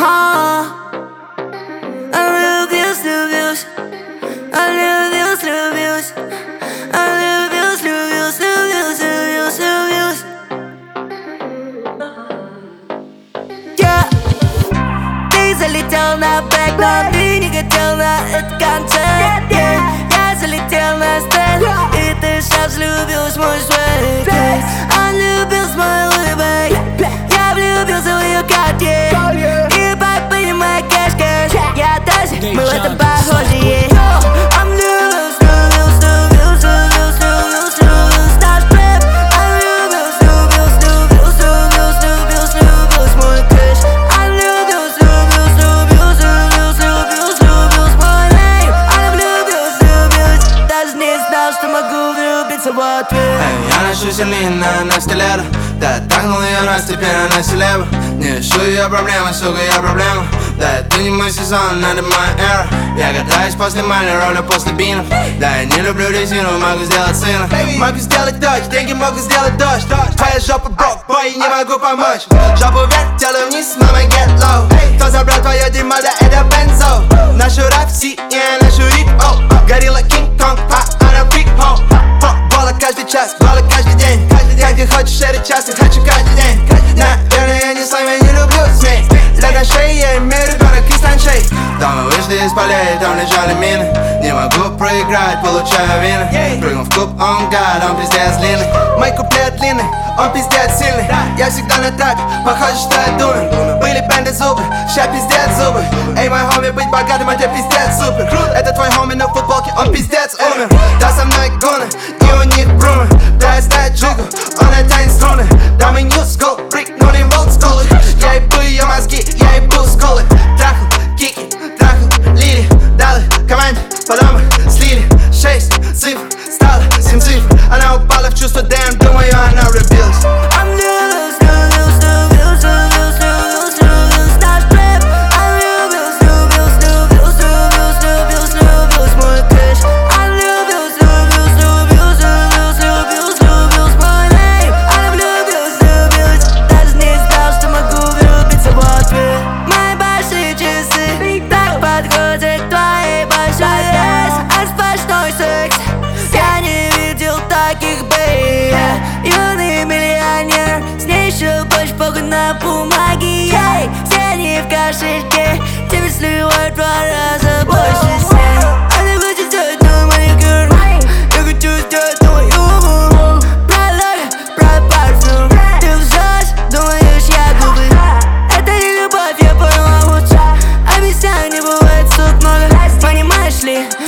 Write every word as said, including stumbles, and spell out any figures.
А, влюбился, влюбился, влюбился, влюбился, влюбился, влюбился, влюбился, влюбился. Yeah. Ты залетел на бэк, но ты не хотел на этот концерт. Yeah. Я залетел на стенд, и ты сейчас влюбилась в мой свет. Yeah. Он влюбился в мой улыбок, я влюбился в ее карте. И поднимай кэш, кэш, я тоже, мы в этом похожи. Yeah. Он влюбился, влюбился, влюбился, влюбился, влюбился, наш рэп. Он влюбился, влюбился, влюбился, влюбился, влюбился, влюбился в мой кэш. Он влюбился, влюбился, влюбился, влюбился, влюбился, влюбился в мой нейм. Он влюбился, влюбился, даже не знал, что могу влюбиться в ответ. Я ношу сильнее на, на стилету. Да, трахнул ее раз, теперь она селеба. Не решу ее проблемы, сука, я проблема. Да, это не мой сезон, надо моя эра. Я катаюсь после Майли, ровно после бинов. Да, я не люблю резину, могу сделать сына. Могу сделать дождь, деньги могу сделать дождь. Твоя жопа брок, бой, не могу помочь. Жопу вверх, тело вниз, мама, get low. Кто забрал твое дерьмо, да это бензо. Нашу рэп, си, я нашу рип, оу. Горилла, Кинг-Конг, а она фрик, хоу. Бола каждый час, бола каждый день. Как ты хочешь, это часто, хочу каждый день. Наверное, я не с вами, не люблю змей. Для на шее я имею ребенок из танчей. Там мы вышли из полей, там лежали мины. Не могу проиграть, получаю вины. Прыгнул в куб, он гад, он пиздец длинный. Мой куплет длинный, он пиздец сильный. Я всегда на трапе, похоже, что я думаю. Были бенды зубы, ща пиздец зубы. Эй, мой хоми, быть богатым, это пиздец супер. Это твой хоми на футболке, он пиздец умер. Да, со мной гуны, и у них брумы. Да, я знаю джигу, он тянет струны. Да, мы new school, прикнули в олдскулы. Я ебу ее мозги, я ебу скулы. Трахал, кики, трахал, лили. Дали команде, потом мы слили. Шесть цифр, стало семь цифр. Она упала в чувство, damn, думаю, она влюбилась. Юный миллионер, с ней еще больше похуй на бумаге. Ей, все не в кошельке, тебе сливают в два раза больше снег. Она хочет сделать новый маникюр, я хочу сделать новый юмор. Про лови, про парфюм, ты лжешь, думаешь, я глупый. Это не любовь, я поняла лучше. Обещаний бывает тут много, понимаешь ли?